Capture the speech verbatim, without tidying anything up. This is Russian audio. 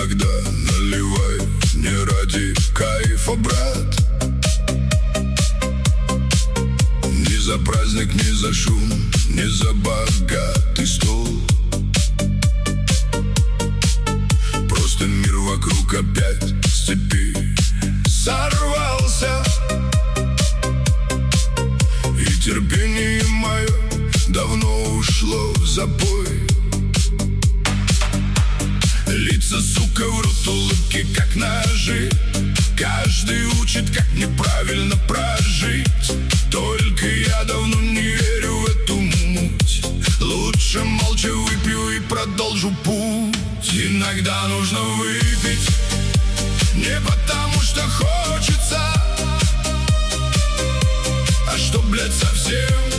Иногда наливай не ради кайфа, брат. Не за праздник, не за шум, не за богатый стол. Просто мир вокруг опять с цепи сорвался, и терпение мое давно ушло в запой. Лица, сука, врут, улыбки как ножи. Каждый учит, как неправильно прожить. Только я давно не верю в эту муть. Лучше молча выпью и продолжу путь. Иногда нужно выпить не потому, что хочется, а что, блядь, совсем